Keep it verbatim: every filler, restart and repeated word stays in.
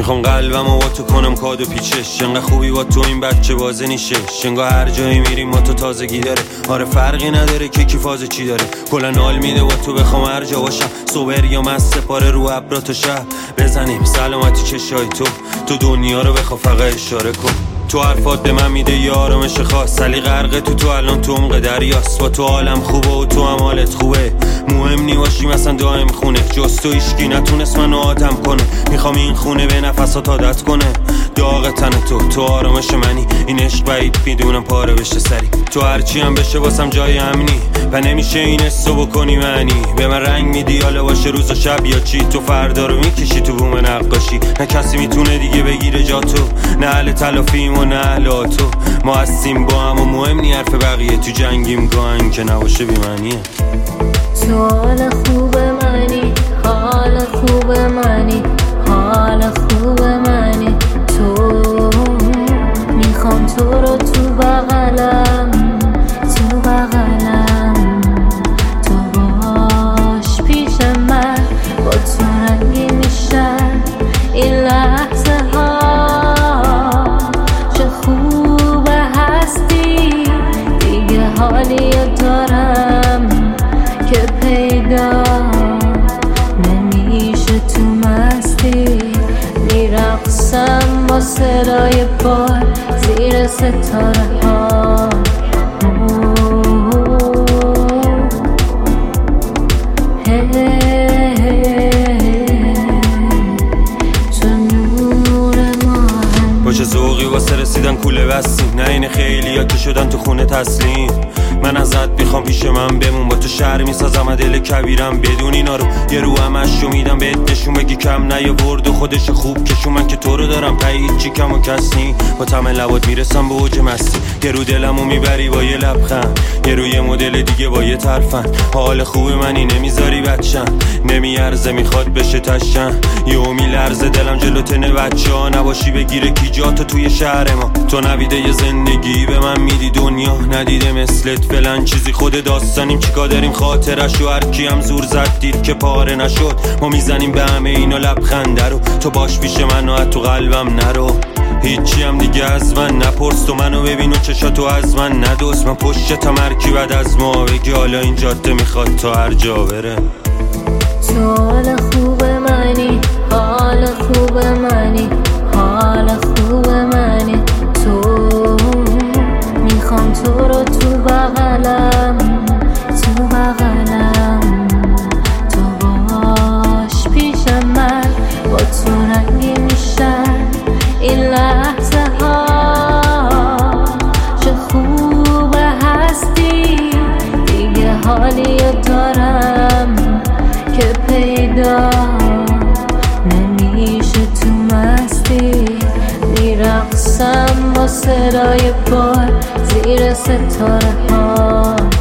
میخوام قلبمو با تو کنم کادو پیچش، انقدر خوبی با تو این بچه بازه نیشه، انگار هر جایی میریم با تو تازگی داره. آره فرقی نداره که کی فاز چی داره، کلا حال میده با تو بخوام هر جا باشم، صبر یا مست سپاره رو ابرا تا شب بزنیم سلامتی چشای تو، تو دنیا رو بخوا فقط اشاره کن. تو حرفات به من میده یه آرامش خاص، علی غرقه تو تو الان تو عمق دریاست، با تو حالم خوبه و تو هم حالت خوبه، مهم نی باشیم اصلا دائم خونه، جز تو هیچکی نتونست منو آدم کنه، میخوام این خونه به نفسات عادت کنه، داغ تن تو تو آرامش منی، این عشق بعید میدونم پاره بشه سری، تو هرچی هم بشه واسم جای امنی و نمیشه این حسو بکنی معنی، به من رنگ میدی حالا باشه روز و شب یا چی، تو فردا رو میکشی تو بوم نقاشی، نه کسی میتونه دیگه بگیره جا تو، نه اهل تلافیم و نه اهل تو، ما هستیم با هم و مهم نی حرف بقیه، تو جنگیم گاهن که نباشه بی‌معنیه. تو حال خوب منی، حال خوب منی، حال خوب منی، تو میخوام تو رو تو بغلم، تو بغلم، تو باش پیش من، با تو رنگی میشن این لحظه ها، چه خوب هستی دیگه حالی دارم که پیدا نمیشه، تو مستی میرقصم با صدای بار زیر ستاره ها، تو نور ما باشه ذوقی واسه رسیدن کوله بستیم، نه این خیلی ها که شدن تو خونه تسلیم، من ازت میخوام پیش من بمون، با تو شهر میسازم دل کبیرم، بدون اینا رو یه رو همش رو میدم بهت نشون، بگی کم نیاورد و خودش خوب کشون، من که تو رو دارم پایید چی کم و کس نی، با تم لبات میرسم به اوج مستی، یه رو دلمو میبری با یه لبخند، یه رو یه مدل دیگه با یه ترفن، حال خوب منی نمیذاری بچم، نمیارزه میخواد بشه تشن، یهو میلرزه دلم جلوت نه بچه ها، نباشی بگیره کی جاتو توی شهر ما، تو نویده یه زندگی به من میدی دنیا ندیده مثلت فلان چیزی، خود داستانیم چیکار داریم خاطرش و هر کی هم زور زد دید که پاره نشد، ما میزنیم به همه اینا لبخنده رو، تو باش پیش من و تو قلبم نرو، هیچی هم دیگه از من نپرس، تو منو ببین و چشاتو از من ندوست، من پشت تمرکی بعد از ما بگی حالا این جاده میخواد تا هر جا بره. تو حال خوب منی، حال خوب منی، حال خوب منی، تو میخوام تو رو تو بغلم، تو بغلم، تو باش پیش من، با تو رنگی میشن این لحظه ها، چه خوب هستی دیگه حالی دارم که پیدا نمیشه، تو مستی میرقصم با صدای بار زیر ستاره ها.